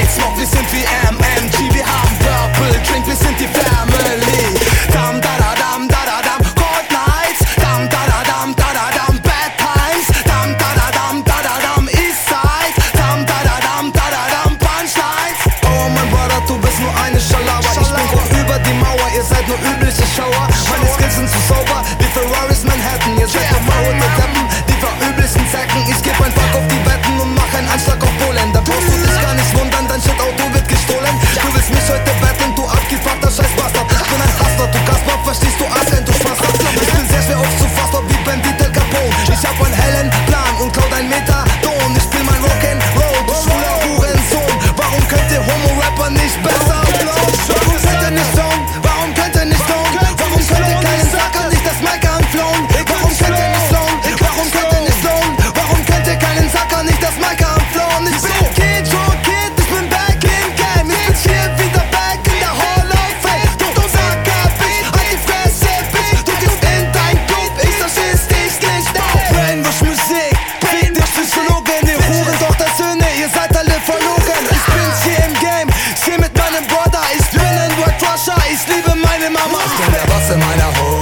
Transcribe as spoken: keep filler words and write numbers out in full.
Weed, Smoke, wir sind wie M M G. Wir haben Purple Drink, wir sind die Family. Dam, da, da, dam, da, da, dam. Cold Nights, dam, da, da, dam, da, da, dam. Bad Times, dam, da, da, dam, da, da, dam. Eastside, dam, da, da, dam, da, da, dam. Punchlines. Oh mein Bruder, du bist nur eine Schalawa. Ich bin hoch über die Mauer, ihr seid nur übliche Schauer. Meine Skills sind zu sauber, wie Ferraris Manhattan. Ihr seid vermauerte Deppen, die verübelsten Zecken. Ich geb ein Fuck auf die Wetten und mach einen Anschlag auf Polen. Da brauchst du dich gar nicht wundern, dein Shit-Auto wird gestohlen. Du willst mich heute betteln, du abgefuckter Scheiß-Bastard. Ich bin ein Hustler, du Kasper, verstehst du Arschlein, du Schwester. Ich bin sehr schwer aufzufassen, wie Bandit El Capone. Ich hab einen hellen Plan und klau dein Methadon. Ich spiel mein Rock'n'Roll, du schwuler Hurensohn. Warum könnt ihr Homo-Rapper nicht besser flown? Warum könnt ihr nicht flown? Warum könnt ihr nicht flown? Warum könnt ihr keinen Sacker nicht das Mic anflown? Warum könnt ihr nicht flown? Warum könnt ihr nicht flown? Warum könnt ihr keinen Sacker nicht das Mic anflown? Ich bin Kid, Joe Kid, ich bin back in game. Ich bin hier wieder back in der Hall of Fame. Du, du Sacker, Bitch, halt die Fresse, Bitch. Du gehst in dein Club, ich versteh's dich nicht. Brainwash Musik, fick dich Psychologen. Ihr Huren, doch das Söhne, ihr seid alle verlogen. Ich bin's hier im Game, ich geh mit meinem Brother. Ich bin ein White Rusher, ich liebe meine Mama. Ich bin der Boss in meiner Hose.